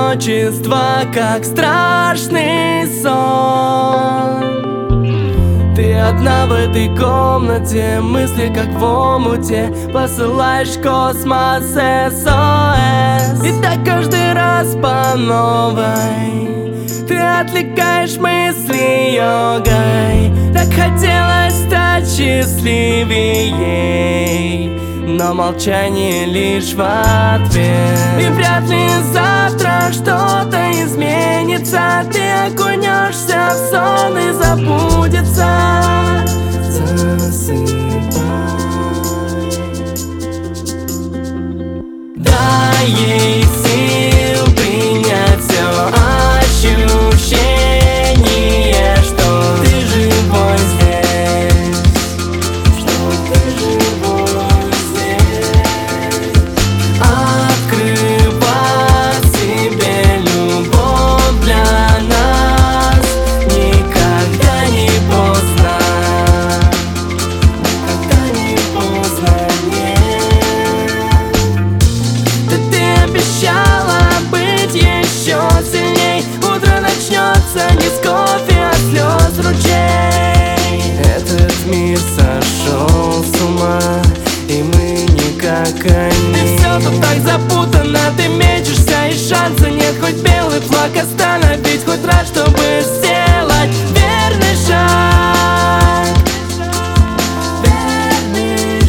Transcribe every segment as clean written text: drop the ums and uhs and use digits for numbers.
одиночество, как страшный сон. Ты одна в этой комнате, мысли как в омуте, посылаешь в космос SOS. И так каждый раз по новой ты отвлекаешь мысли йогой. Так хотелось стать счастливее, но молчание лишь в ответ. И вряд ли завтра что-то изменится. Ты окунешься в сон и забудется. Засыпай. Дай ей сил принять все ощущение, что ты живой здесь, что ты живой здесь. Открывать себе любовь для нас никогда не поздно, никогда не поздно, нет. Да ты обещала быть еще сильней. Утро начнется не с кофе, а слез ручей. Этот мир сошел с ума, и мы не как они. Ты все тут так запутано, ты мечешься, и шанса нет. Хоть белый флаг остановить, хоть раз, чтобы сделать верный шаг. Верный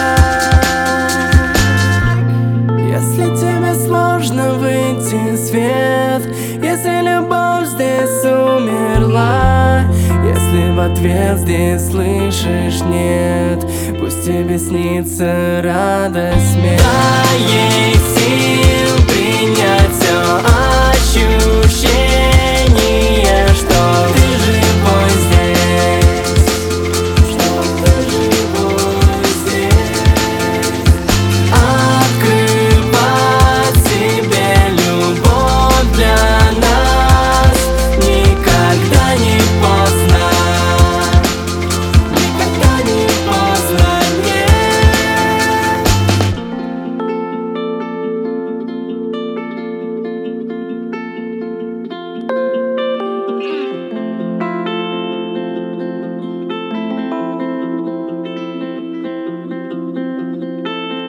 шаг. Если тебе сложно выйти в свет, если любовь здесь умерла, если в ответ здесь слышишь нет, пусть тебе снится радость, смех. Дай